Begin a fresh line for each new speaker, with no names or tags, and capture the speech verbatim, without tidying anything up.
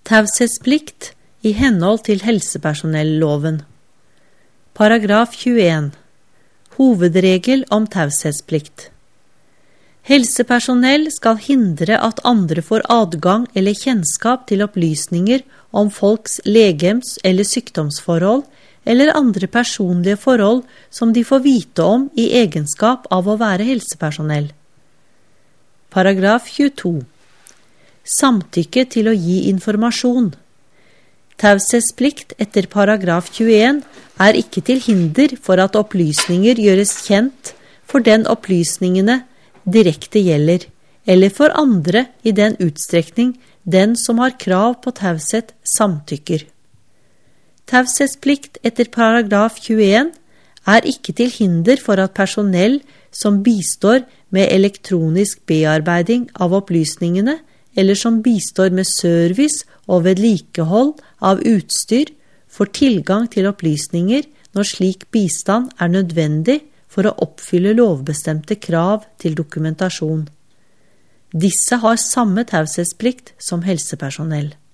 Taushetsplikt i henhold til helsepersonelloven. Paragraf tjueen. Hovedregel om taushetsplikt. Helsepersonell skal hindre at andre får adgang eller kjennskap til opplysninger om folks legems- eller sykdomsforhold eller andre personlige forhold som de får vite om i egenskap av å være helsepersonell. Paragraf tjueto. Samtykke til å gi informasjon. Taushetsplikt etter paragraf tjueen er ikke til hinder for at opplysninger gjøres kjent for den opplysningene direkte gjelder, eller for andre i den utstrekning den som har krav på taushet samtykker. Taushetsplikt etter paragraf tjueen er ikke til hinder for at personell som bistår med elektronisk bearbeiding av opplysningene, eller som bistår med service og vedlikehold av utstyr, får tilgang til opplysninger når slik bistand er nødvendig for å oppfylle lovbestemte krav til dokumentasjon. Disse har samme taushetsplikt som helsepersonell.